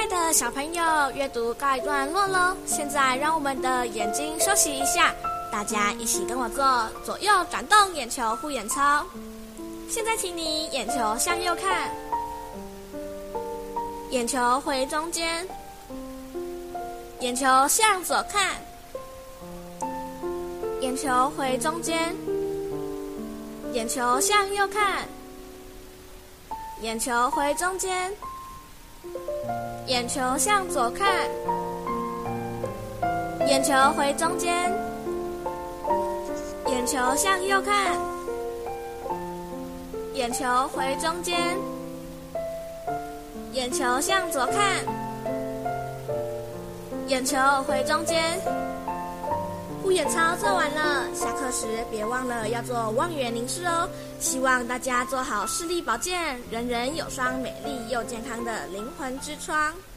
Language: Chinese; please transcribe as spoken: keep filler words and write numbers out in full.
爱的小朋友，阅读告一段落喽。现在让我们的眼睛休息一下，大家一起跟我做左右转动眼球护眼操。现在请你眼球向右看，眼球回中间，眼球向左看，眼球回中间，眼球向右看，眼球回中间，眼球向左看，眼球回中间，眼球向右看，眼球回中间，眼球向左看，眼球回中间。护眼操做完了，下课时别忘了要做望远凝视哦。希望大家做好视力保健，人人有双美丽又健康的灵魂之窗。